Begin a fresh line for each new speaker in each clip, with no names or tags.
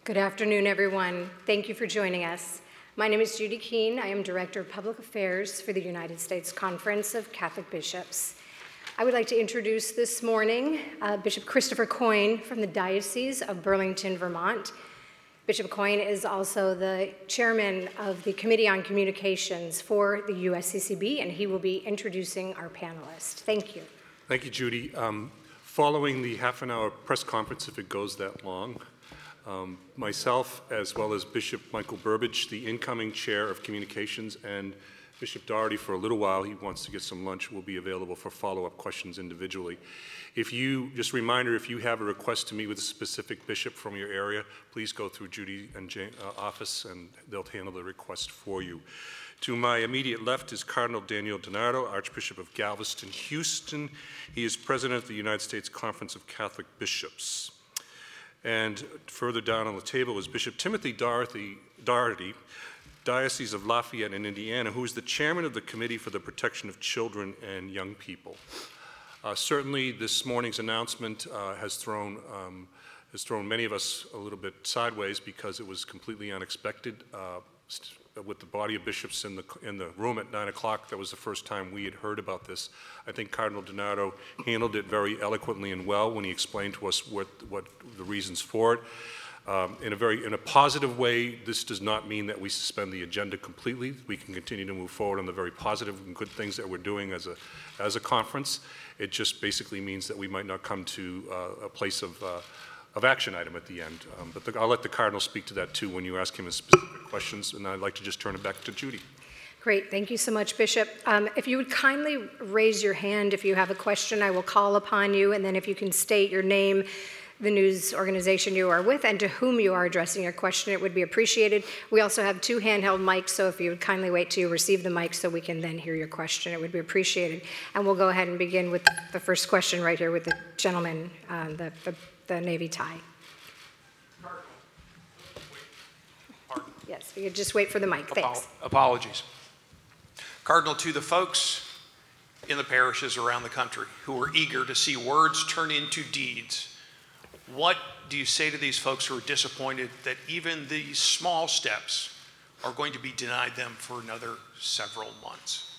Good afternoon, everyone. Thank you for joining us. My name is Judy Keene. I am Director of Public Affairs for the United States Conference of Catholic Bishops. I would like to introduce this morning Bishop Christopher Coyne from the Diocese of Burlington, Vermont. Bishop Coyne is also the chairman of the Committee on Communications for the USCCB, and he will be introducing our panelists. Thank you.
Thank you, Judy. Following the half-an-hour press conference, if it goes that long, myself, as well as Bishop Michael Burbidge, the incoming chair of communications, and Bishop Doherty, for a little while, he wants to get some lunch, will be available for follow-up questions individually. Just a reminder, if you have a request to meet with a specific bishop from your area, please go through Judy and Jane's office, and they'll handle the request for you. To my immediate left is Cardinal Daniel DiNardo, Archbishop of Galveston, Houston. He is president of the United States Conference of Catholic Bishops. And further down on the table is Bishop Timothy Doherty, Diocese of Lafayette in Indiana, who is the chairman of the Committee for the Protection of Children and Young People. Certainly, this morning's announcement has thrown many of us a little bit sideways because it was completely unexpected. With the body of bishops in the room at 9 o'clock, that was the first time we had heard about this. I think Cardinal DiNardo handled it very eloquently and well when he explained to us what the reasons for it. In a positive way, this does not mean that we suspend the agenda completely. We can continue to move forward on the very positive and good things that we're doing as a conference. It just basically means that we might not come to a place of action item at the end. But I'll let the Cardinal speak to that too when you ask him specific questions, and I'd like to just turn it back to Judy.
Great, thank you so much, Bishop. If you would kindly raise your hand if you have a question, I will call upon you, and then if you can state your name, the news organization you are with, and to whom you are addressing your question, it would be appreciated. We also have 2 handheld mics, so if you would kindly wait till you receive the mic so we can then hear your question, it would be appreciated. And we'll go ahead and begin with the first question right here with the gentleman, the navy tie. Yes, if you could just wait for the mic. Thanks.
Apologies. Cardinal, to the folks in the parishes around the country who are eager to see words turn into deeds, what do you say to these folks who are disappointed that even these small steps are going to be denied them for another several months?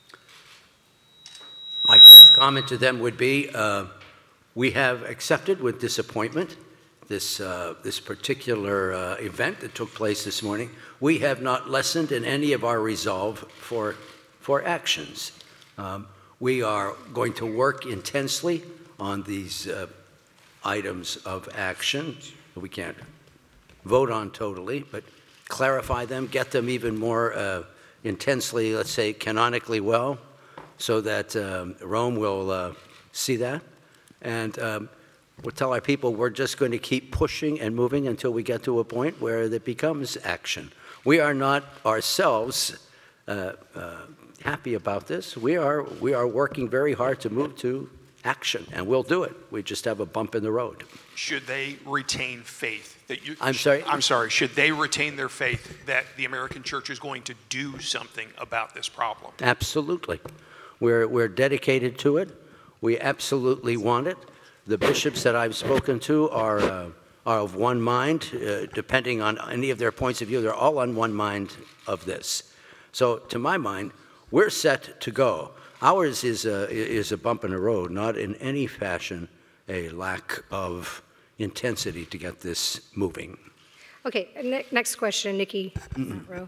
My first comment to them would be, we have accepted with disappointment this particular event that took place this morning. We have not lessened in any of our resolve for actions. We are going to work intensely on these items of action. We can't vote on totally, but clarify them, get them even more intensely, let's say, canonically well, so that Rome will see that. And we'll tell our people we're just going to keep pushing and moving until we get to a point where it becomes action. We are not ourselves happy about this. We are working very hard to move to action, and we'll do it. We just have a bump in the road.
Should they retain faith that you?
I'm sorry?
I'm sorry. Should they retain their faith that the American Church is going to do something about this problem?
Absolutely. We're dedicated to it. We absolutely want it. The bishops that I've spoken to are of one mind, depending on any of their points of view. They're all on one mind of this. So, to my mind, we're set to go. Ours is a bump in the road, not in any fashion a lack of intensity to get this moving.
Okay, next question, Nikki, front row.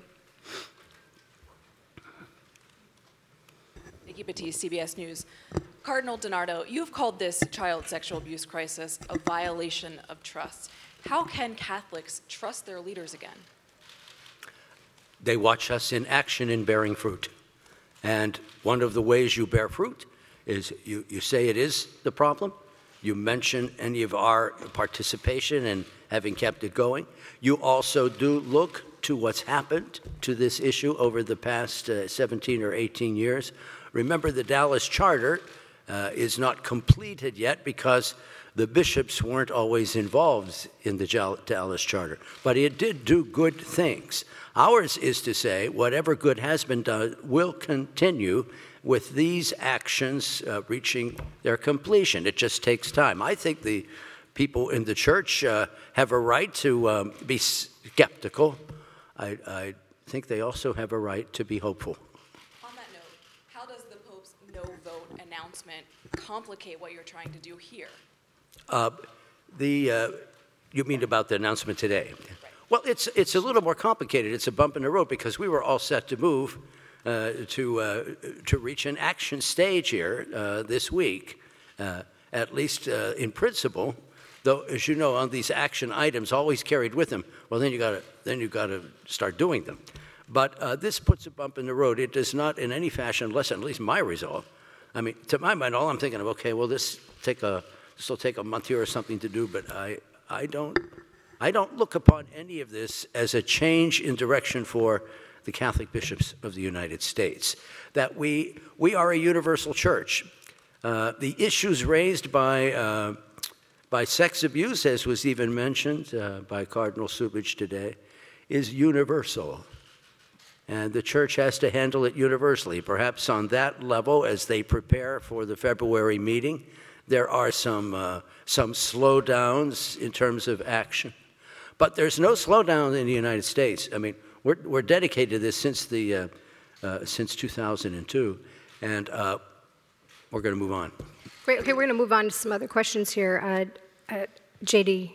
Nikki Batiste, CBS News. Cardinal DiNardo, you have called this child sexual abuse crisis a violation of trust. How can Catholics trust their leaders again?
They watch us in action in bearing fruit. And one of the ways you bear fruit is you say it is the problem. You mention any of our participation and having kept it going. You also do look to what's happened to this issue over the past 17 or 18 years. Remember, the Dallas Charter is not completed yet because the bishops weren't always involved in the Dallas Charter, but it did do good things. Ours is to say whatever good has been done will continue with these actions reaching their completion. It just takes time. I think the people in the church have a right to be skeptical. I think they also have a right to be hopeful.
On that note, how does the Pope's no vote announcement complicate what you're trying to do here?
You mean about the announcement today? Right. Well, it's a little more complicated. It's a bump in the road because we were all set to move to reach an action stage here this week, at least in principle. Though, as you know, on these action items, always carried with them. Well, then you got to start doing them. But this puts a bump in the road. It does not, in any fashion, lessen at least my resolve. I mean, to my mind, all I'm thinking of, okay, well, this will take a month here or something to do. But I don't look upon any of this as a change in direction for the Catholic bishops of the United States. That we are a universal church. The issues raised by sex abuse, as was even mentioned by Cardinal Cubich today, is universal. And the church has to handle it universally. Perhaps on that level, as they prepare for the February meeting, there are some slowdowns in terms of action. But there's no slowdown in the United States. I mean, we're dedicated to this since 2002, and we're going to move on.
Great. Okay, we're going to move on to some other questions here. JD.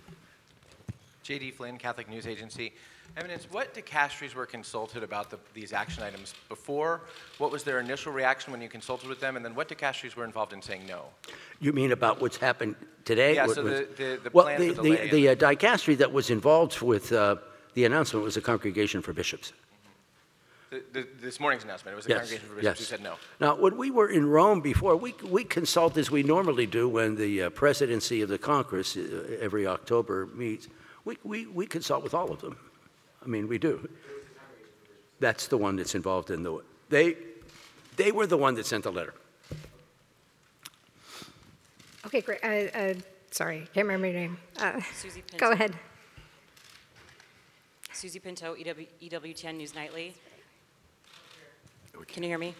JD Flynn, Catholic News Agency. Eminence, what dicasteries were consulted about these action items before? What was their initial reaction when you consulted with them? And then what dicasteries were involved in saying no?
You mean about what's happened today?
Yeah, so the plan for delay.
The dicastery that was involved with the announcement was the Congregation for Bishops.
This morning's announcement, it was the Congregation for Bishops who said no.
Now, when we were in Rome before, we consult as we normally do when the presidency of the Congress every October meets. We consult with all of them. I mean, we do. That's the one that's involved in the. They were the one that sent the letter.
Okay, great. Sorry, can't remember your name.
Susie Pinto.
Go ahead.
Susie Pinto, EWTN News Nightly. Can you hear me?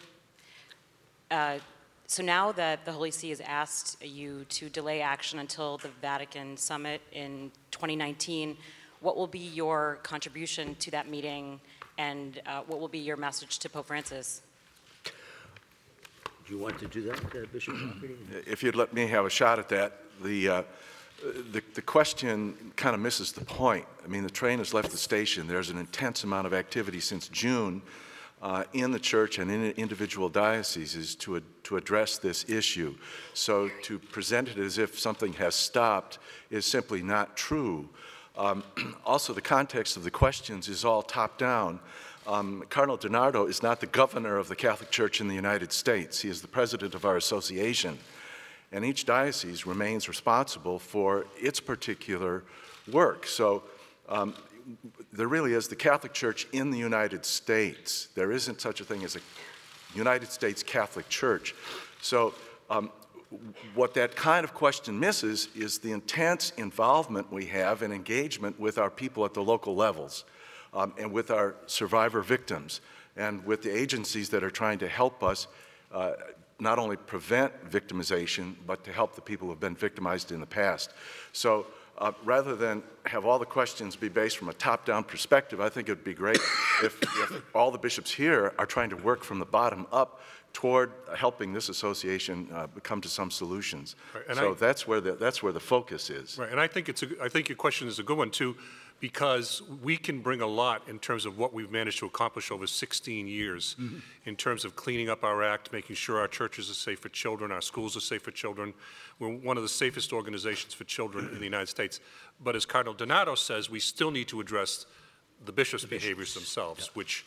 So now that the Holy See has asked you to delay action until the Vatican Summit in 2019, what will be your contribution to that meeting, and what will be your message to Pope Francis?
Do you want to do that, Bishop?
If you'd let me have a shot at that. The question kind of misses the point. I mean, the train has left the station. There's an intense amount of activity since June in the church and in individual dioceses to address this issue. So to present it as if something has stopped is simply not true. Also, the context of the questions is all top-down. Cardinal DiNardo is not the governor of the Catholic Church in the United States. He is the president of our association. And each diocese remains responsible for its particular work. So there really is the Catholic Church in the United States. There isn't such a thing as a United States Catholic Church. So what that kind of question misses is the intense involvement we have and engagement with our people at the local levels and with our survivor victims and with the agencies that are trying to help us not only prevent victimization, but to help the people who have been victimized in the past. So rather than have all the questions be based from a top-down perspective, I think it would be great if all the bishops here are trying to work from the bottom up toward helping this association come to some solutions. Right, so that's where the focus is.
Right, and I think your question is a good one too, because we can bring a lot in terms of what we've managed to accomplish over 16 years in terms of cleaning up our act, making sure our churches are safe for children, our schools are safe for children. We're one of the safest organizations for children in the United States. But as Cardinal DiNardo says, we still need to address the bishops' behaviors themselves, which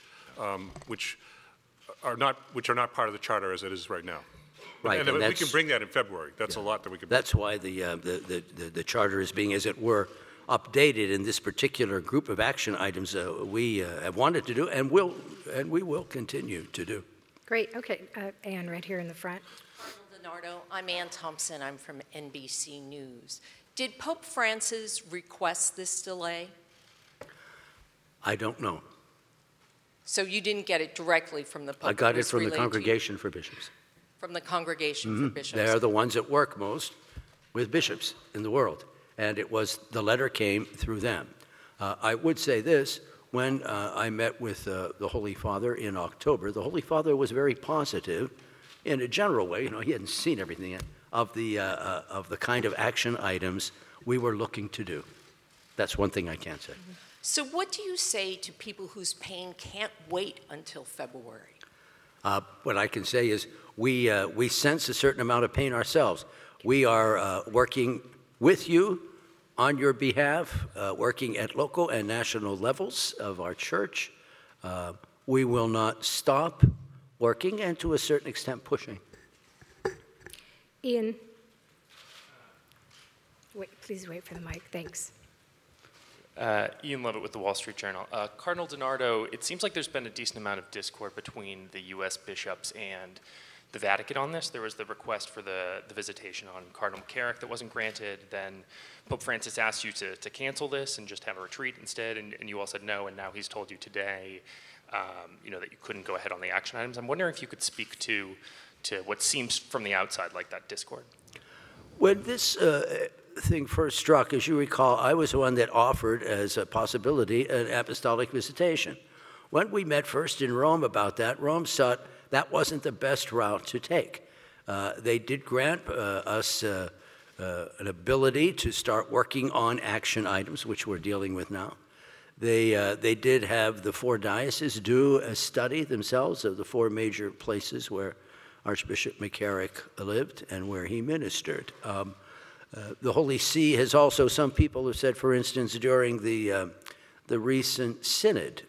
are not part of the charter as it is right now.
Right,
and we can bring that in February. That's a lot that we can bring.
That's why the charter is being, as it were, updated in this particular group of action items we have wanted to do and we will continue to do.
Great. Okay. Ann, right here in the front.
Cardinal DiNardo, I'm Ann Thompson. I'm from NBC News. Did Pope Francis request this delay?
I don't know.
So you didn't get it directly from the Pope?
I got it from the Congregation for Bishops.
From the Congregation for Bishops.
They're the ones that work most. with bishops in the world, and the letter came through them. I would say this, when I met with the Holy Father in October, the Holy Father was very positive in a general way. He hadn't seen everything yet, of the kind of action items we were looking to do. That's one thing I can say.
So what do you say to people whose pain can't wait until February?
What I can say is we sense a certain amount of pain ourselves. We are working with you on your behalf, working at local and national levels of our church. We will not stop working and to a certain extent pushing.
Ian. Please wait for the mic. Thanks.
Ian Lovett with the Wall Street Journal. Cardinal DiNardo, it seems like there's been a decent amount of discord between the U.S. bishops and the Vatican on this. There was the request for the visitation on Cardinal McCarrick that wasn't granted. Then Pope Francis asked you to cancel this and just have a retreat instead, and you all said no, and now he's told you today that you couldn't go ahead on the action items. I'm wondering if you could speak to what seems from the outside like that discord.
When this thing first struck, as you recall, I was the one that offered as a possibility an apostolic visitation. When we met first in Rome about that, Rome saw that wasn't the best route to take. They did grant us an ability to start working on action items, which we're dealing with now. They did have the 4 dioceses do a study themselves of the 4 major places where Archbishop McCarrick lived and where he ministered. The Holy See has also, some people have said, for instance, during the recent synod,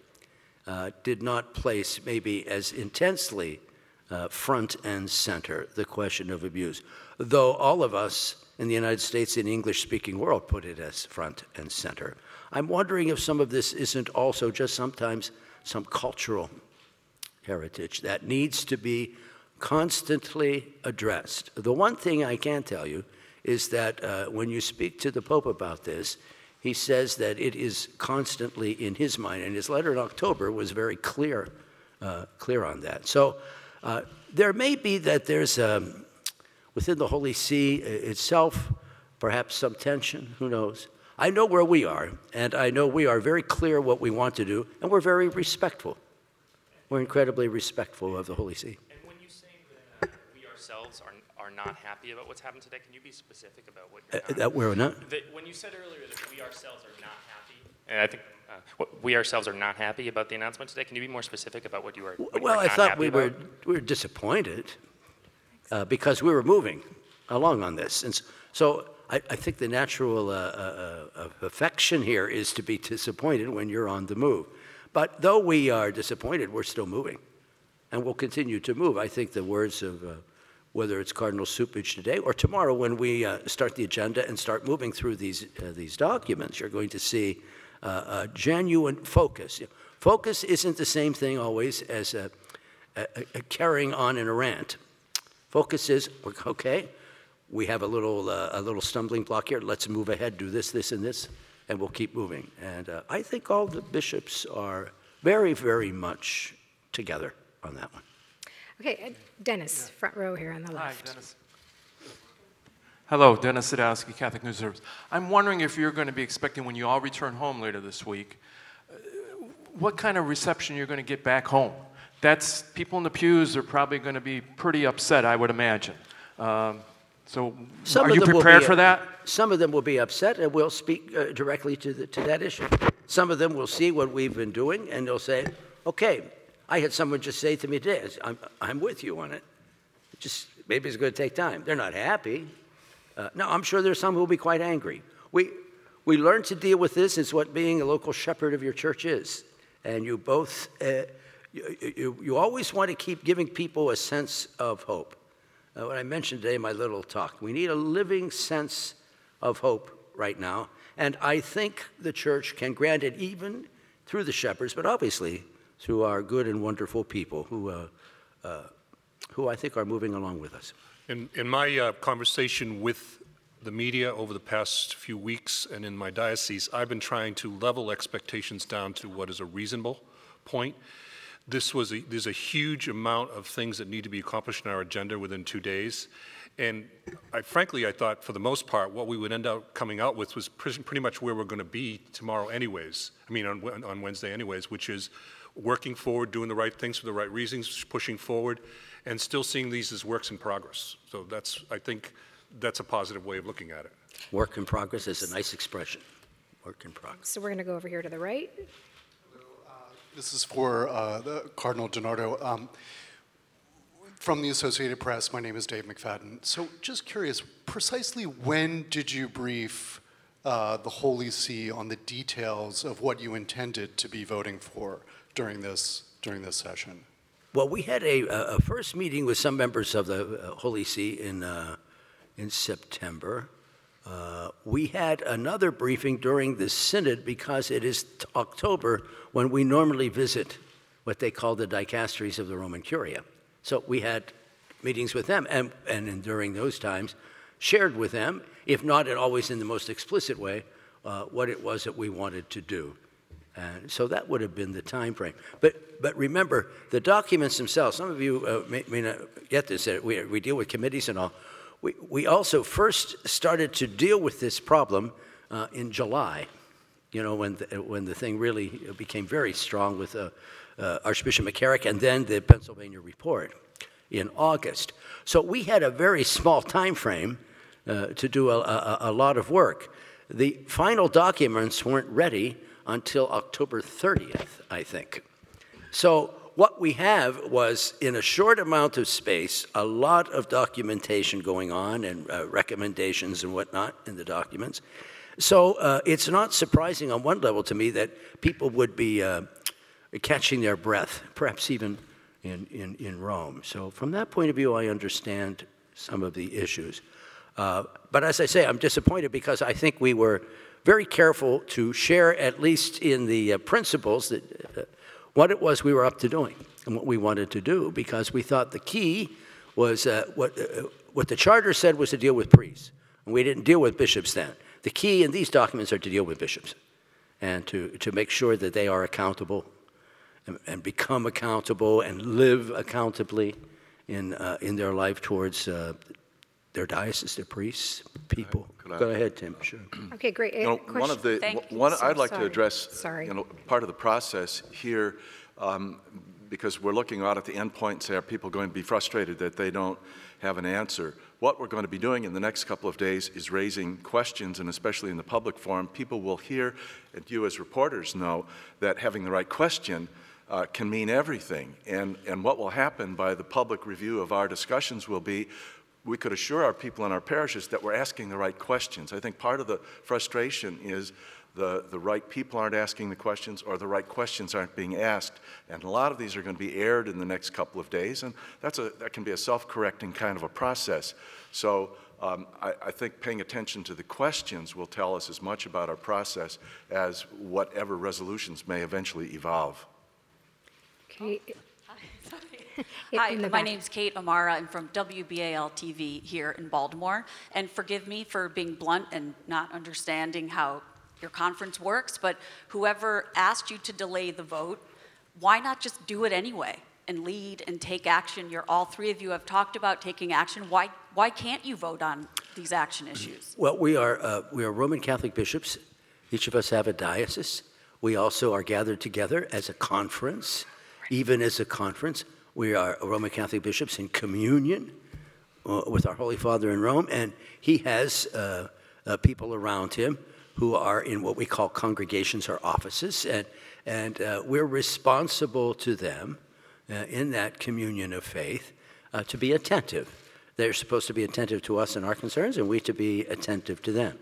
did not place maybe as intensely front and center the question of abuse, though all of us in the United States in the English-speaking world put it as front and center. I'm wondering if some of this isn't also just sometimes some cultural heritage that needs to be constantly addressed. The one thing I can tell you is that when you speak to the Pope about this, he says that it is constantly in his mind, and his letter in October was very clear on that. So there may be that there's, within the Holy See itself, perhaps some tension, who knows. I know where we are, and I know we are very clear what we want to do, and we're very respectful. We're incredibly respectful of the Holy See.
And when you say that we ourselves are not happy about what's happened today, can you be specific about what you're not?
That we're not?
When you said earlier that we ourselves are not happy, and I think we ourselves are not happy about the announcement today, can you be more specific about what you are not
Well, I thought we
about?
were disappointed because we were moving along on this. And so I think the natural affection here is to be disappointed when you're on the move. But though we are disappointed, we're still moving, and we'll continue to move. I think the words of whether it's Cardinal Cupich today or tomorrow when we start the agenda and start moving through these documents, you're going to see a genuine focus. Focus isn't the same thing always as a carrying on in a rant. Focus is, okay, we have a little stumbling block here. Let's move ahead, do this, this, and this, and we'll keep moving. And I think all the bishops are very, very much together on that one.
Okay, Dennis, front row here on the left.
Hi, Dennis. Hello, Dennis Sadowski, Catholic News Service. I'm wondering if you're going to be expecting, when you all return home later this week, what kind of reception you're going to get back home. That's, people in the pews are probably going to be pretty upset, I would imagine. So are you prepared for that?
Some of them will be upset, and we'll speak directly to that issue. Some of them will see what we've been doing, and they'll say, okay, I had someone just say to me today, I'm with you on it. Just maybe it's going to take time. They're not happy. No, I'm sure there's some who will be quite angry. We learn to deal with this. It's what being a local shepherd of your church is. And you both, you always want to keep giving people a sense of hope. What I mentioned today in my little talk, we need a living sense of hope right now. And I think the church can grant it even through the shepherds, but obviously through our good and wonderful people who I think are moving along with us.
In my conversation with the media over the past few weeks and in my diocese, I've been trying to level expectations down to what is a reasonable point. There's a huge amount of things that need to be accomplished in our agenda within 2 days. And frankly, I thought for the most part, what we would end up coming out with was pretty much where we're going to be tomorrow anyways, on Wednesday anyways, which is working forward, doing the right things for the right reasons, pushing forward, and still seeing these as works in progress. So I think that's a positive way of looking at it.
Work in progress is a nice expression. Work in progress.
So we're going to go over here to the right.
This is for Cardinal DiNardo. From the Associated Press, my name is Dave McFadden. So just curious, precisely when did you brief the Holy See on the details of what you intended to be voting for during this session?
Well, we had a first meeting with some members of the Holy See in September. We had another briefing during the Synod because it is October when we normally visit what they call the dicasteries of the Roman Curia. So we had meetings with them, and during those times, shared with them, if not always in the most explicit way, what it was that we wanted to do. And so that would have been the time frame. But remember, the documents themselves, some of you may not get this, we deal with committees and all. We also first started to deal with this problem in July, when the thing really became very strong with Archbishop McCarrick and then the Pennsylvania report in August. So we had a very small time frame to do a lot of work. The final documents weren't ready until October 30th, I think. So what we have was, in a short amount of space, a lot of documentation going on and recommendations and whatnot in the documents. So it's not surprising on one level to me that people would be catching their breath, perhaps even in Rome. So from that point of view, I understand some of the issues. But as I say, I'm disappointed because I think we were very careful to share, at least in the principles, that what it was we were up to doing and what we wanted to do, because we thought the key was what the charter said was to deal with priests. And we didn't deal with bishops then. The key in these documents are to deal with bishops and to make sure that they are accountable and become accountable and live accountably in their life towards their diocese, their priests, people. Go ahead, Tim. Sure.
Okay, great.
I'd like to address part of the process here, because we're looking out at the end point and say, are people going to be frustrated that they don't have an answer? What we're going to be doing in the next couple of days is raising questions, and especially in the public forum, people will hear, and you as reporters know, that having the right question can mean everything. And what will happen by the public review of our discussions will be, we could assure our people in our parishes that we're asking the right questions. I think part of the frustration is the right people aren't asking the questions, or the right questions aren't being asked. And a lot of these are going to be aired in the next couple of days, and that can be a self-correcting kind of a process. So I think paying attention to the questions will tell us as much about our process as whatever resolutions may eventually evolve.
Okay.
Hi, my name's Kate Amara. I'm from WBAL TV here in Baltimore. And forgive me for being blunt and not understanding how your conference works, but whoever asked you to delay the vote, why not just do it anyway and lead and take action? All three of you have talked about taking action. Why can't you vote on these action issues?
Well, we are Roman Catholic bishops. Each of us have a diocese. We also are gathered together as a conference. Even as a conference, we are Roman Catholic bishops in communion with our Holy Father in Rome, and he has people around him who are in what we call congregations or offices, and we're responsible to them in that communion of faith to be attentive. They're supposed to be attentive to us and our concerns, and we to be attentive to them.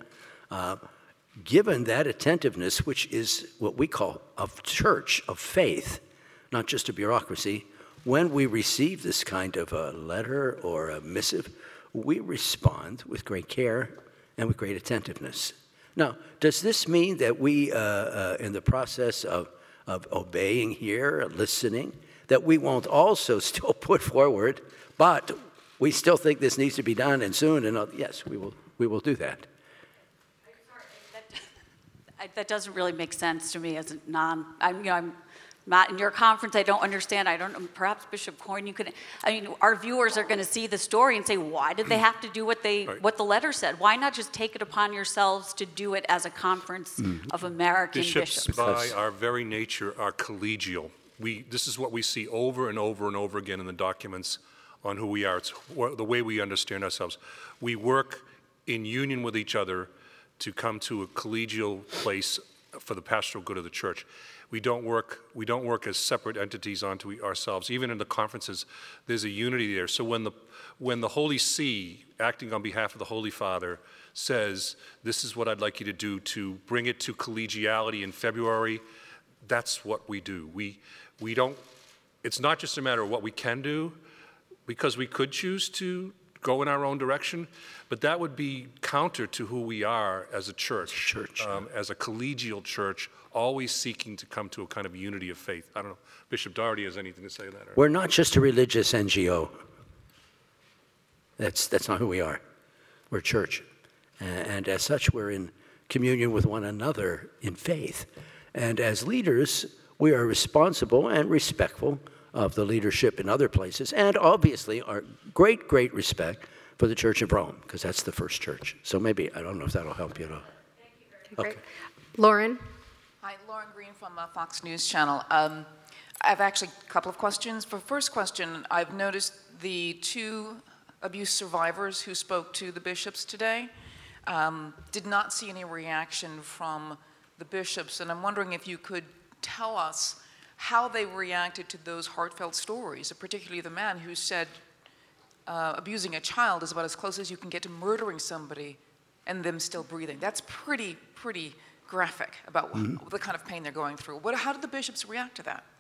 Given that attentiveness, which is what we call a church of faith, not just a bureaucracy, when we receive this kind of a letter or a missive, we respond with great care and with great attentiveness. Now, does this mean that we, in the process of obeying here, listening, that we won't also still put forward, but we still think this needs to be done and soon? And yes, we will do that.
That doesn't really make sense to me as a I'm not in your conference, I don't understand. I don't know, perhaps Bishop Coyne, you could, I mean, our viewers are going to see the story and say, why did they have to do what the letter said? Why not just take it upon yourselves to do it as a conference of American bishops?
By our very nature, are collegial. This is what we see over and over and over again in the documents on who we are. It's the way we understand ourselves. We work in union with each other to come to a collegial place for the pastoral good of the church. We don't work as separate entities onto ourselves. Even in the conferences, there's a unity there. So when the Holy See, acting on behalf of the Holy Father, says, this is what I'd like you to do to bring it to collegiality in February, that's what we do. We don't, it's not just a matter of what we can do, because we could choose to go in our own direction, but that would be counter to who we are as a church, as a collegial church, always seeking to come to a kind of unity of faith. I don't know, Bishop Doherty has anything to say to that?
We're not just a religious NGO. That's not who we are. We're a church. And as such, we're in communion with one another in faith. And as leaders, we are responsible and respectful of the leadership in other places, and obviously our great, great respect for the Church of Rome, because that's the first church. So maybe, I don't know if that'll help you at all.
Thank you. Great. Okay. Lauren?
Hi, Lauren Green from Fox News Channel. I have actually a couple of questions. For first question, I've noticed the 2 abuse survivors who spoke to the bishops today did not see any reaction from the bishops, and I'm wondering if you could tell us how they reacted to those heartfelt stories, particularly the man who said abusing a child is about as close as you can get to murdering somebody and them still breathing. That's pretty graphic about the kind of pain they're going through. How did the bishops react to that?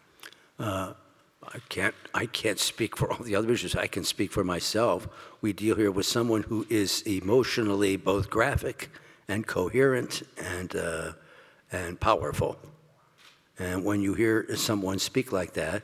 I can't speak for all the other bishops. I can speak for myself. We deal here with someone who is emotionally both graphic and coherent and powerful. And when you hear someone speak like that,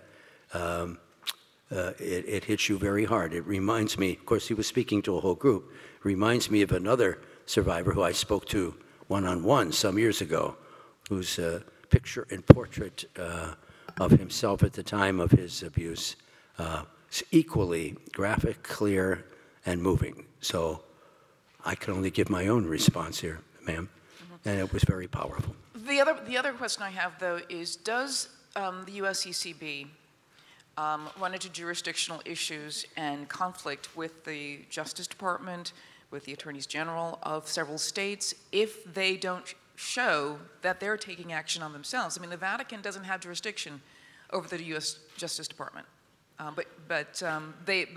it hits you very hard. It reminds me, of course, he was speaking to a whole group, reminds me of another survivor who I spoke to one-on-one some years ago, whose picture and portrait of himself at the time of his abuse is equally graphic, clear, and moving. So I can only give my own response here, ma'am, and it was very powerful.
The other question I have, though, is does the USCCB run into jurisdictional issues and conflict with the Justice Department, with the Attorneys General of several states, if they don't show that they're taking action on themselves? I mean, the Vatican doesn't have jurisdiction over the U.S. Justice Department, but the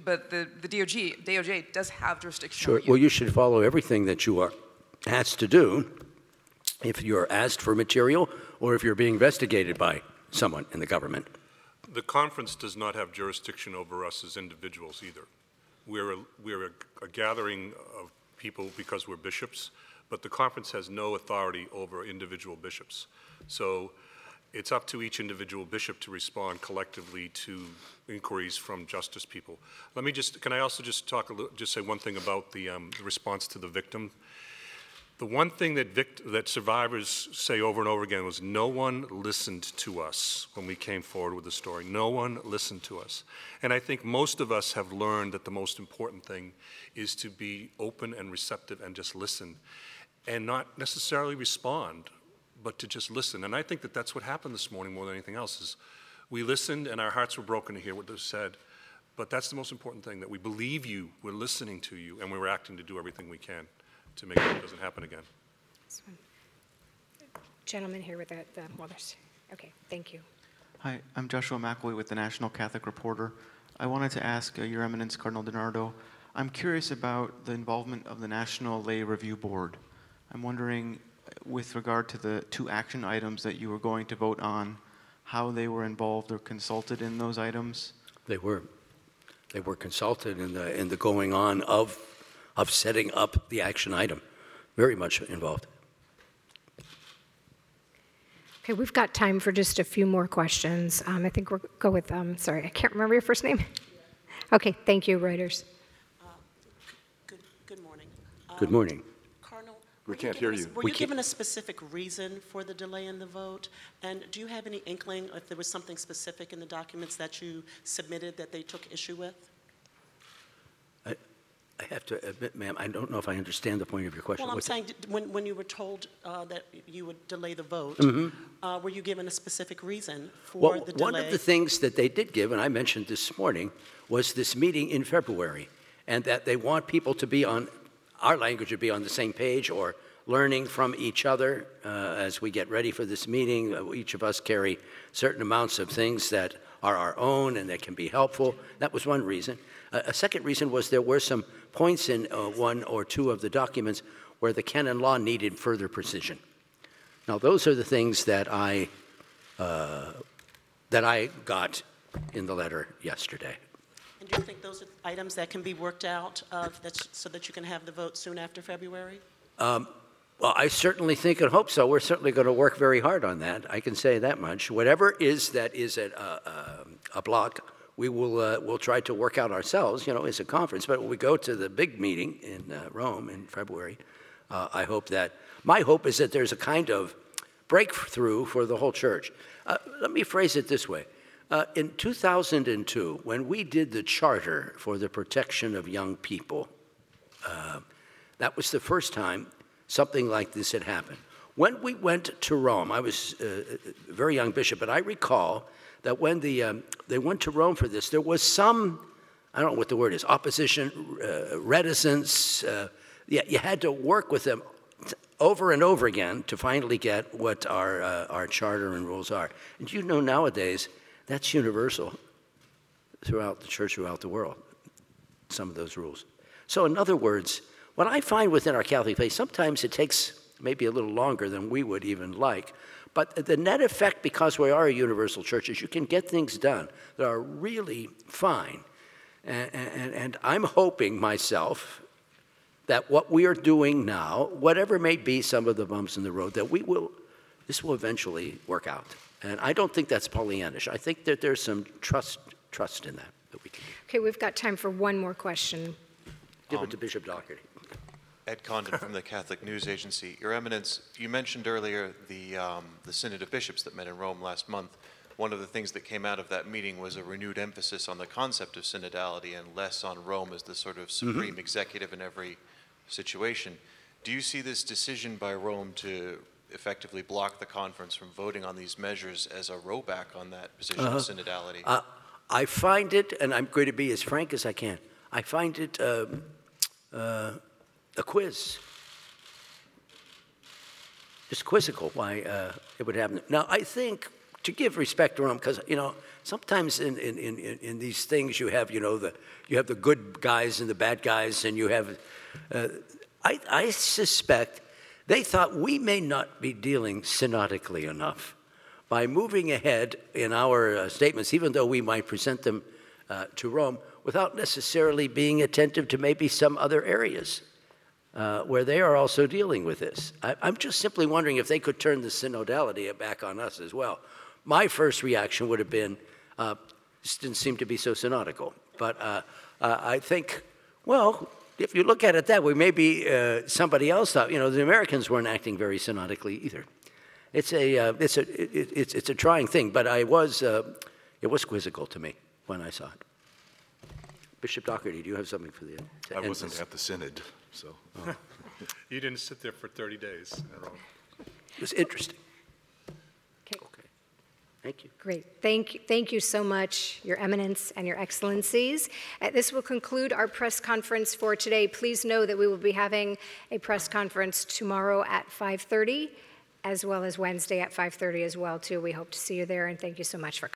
DOJ does have jurisdiction.
Sure. Well, you should follow everything that you are asked to do if you're asked for material or if you're being investigated by someone in the government.
The conference does not have jurisdiction over us as individuals either. We're a gathering of people because we're bishops, but the conference has no authority over individual bishops. So it's up to each individual bishop to respond collectively to inquiries from justice people. Can I also just say one thing about the response to the victim? The one thing that survivors say over and over again was, no one listened to us when we came forward with the story. No one listened to us. And I think most of us have learned that the most important thing is to be open and receptive and just listen, and not necessarily respond, but to just listen. And I think that that's what happened this morning more than anything else, is we listened and our hearts were broken to hear what was said. But that's the most important thing, that we believe you, we're listening to you, and we're acting to do everything we can to make sure it doesn't happen again.
Gentleman here with the Walters. Okay, thank you.
Hi, I'm Joshua McAvoy with the National Catholic Reporter. I wanted to ask Your Eminence, Cardinal DiNardo, I'm curious about the involvement of the National Lay Review Board. I'm wondering, with regard to the 2 action items that you were going to vote on, how they were involved or consulted in those items?
They were consulted in the going on of setting up the action item. Very much involved.
Okay, we've got time for just a few more questions. I think we'll go with, sorry, I can't remember your first name. Okay, thank you, Reuters.
Good morning.
Good morning.
Cardinal,
We can't hear you.
Were you given a specific reason for the delay in the vote? And do you have any inkling if there was something specific in the documents that you submitted that they took issue with?
I have to admit, ma'am, I don't know if I understand the point of your question.
Well, I'm saying when you were told that you would delay the vote, were you given a specific reason for the delay?
One of the things that they did give, and I mentioned this morning, was this meeting in February, and that they want people to be on, our language would be on the same page or learning from each other as we get ready for this meeting. Each of us carry certain amounts of things that are our own and that can be helpful. That was one reason. A second reason was there were some points in one or two of the documents where the canon law needed further precision. Now, those are the things that I got in the letter yesterday.
And do you think those are items that can be worked out so that you can have the vote soon after February?
Well, I certainly think and hope so. We're certainly going to work very hard on that. I can say that much. Whatever is that is a block, we will we'll try to work out ourselves, as a conference. But when we go to the big meeting in Rome in February, my hope is that there's a kind of breakthrough for the whole church. Let me phrase it this way. In 2002, when we did the charter for the protection of young people, that was the first time something like this had happened. When we went to Rome, I was a very young bishop, but I recall that when they went to Rome for this, there was some, I don't know what the word is, opposition, reticence. You had to work with them over and over again to finally get what our charter and rules are. And nowadays, that's universal throughout the church, throughout the world, some of those rules. So in other words, what I find within our Catholic faith, sometimes it takes maybe a little longer than we would even like, but the net effect, because we are a universal church, is you can get things done that are really fine. And I'm hoping myself that what we are doing now, whatever may be some of the bumps in the road, that this will eventually work out. And I don't think that's Pollyannish. I think that there's some trust in that we can do.
Okay, we've got time for one more question.
Give it to Bishop Doherty.
Ed Condon from the Catholic News Agency. Your Eminence, you mentioned earlier the Synod of Bishops that met in Rome last month. One of the things that came out of that meeting was a renewed emphasis on the concept of synodality and less on Rome as the sort of supreme executive in every situation. Do you see this decision by Rome to effectively block the conference from voting on these measures as a rowback on that position of synodality?
I find it, and I'm going to be as frank as I can, I find it a quiz. Just quizzical why it would happen. Now, I think, to give respect to Rome, because, sometimes in these things you have, you have the good guys and the bad guys, and you have, I suspect they thought we may not be dealing synodically enough by moving ahead in our statements, even though we might present them to Rome, without necessarily being attentive to maybe some other areas where they are also dealing with this. I'm just simply wondering if they could turn the synodality back on us as well. My first reaction would have been, this didn't seem to be so synodical. But I think, well, if you look at it that way, maybe somebody else thought, the Americans weren't acting very synodically either. It's a trying thing, but it was quizzical to me when I saw it. Bishop Doherty, do you have something for the end?
I wasn't at the synod, so.
Oh. You didn't sit there for 30 days in Rome.
It was interesting.
Okay.
Thank you.
Great. Thank you so much, Your Eminence and Your Excellencies. This will conclude our press conference for today. Please know that we will be having a press conference tomorrow at 5:30, as well as Wednesday at 5:30 as well, too. We hope to see you there, and thank you so much for coming.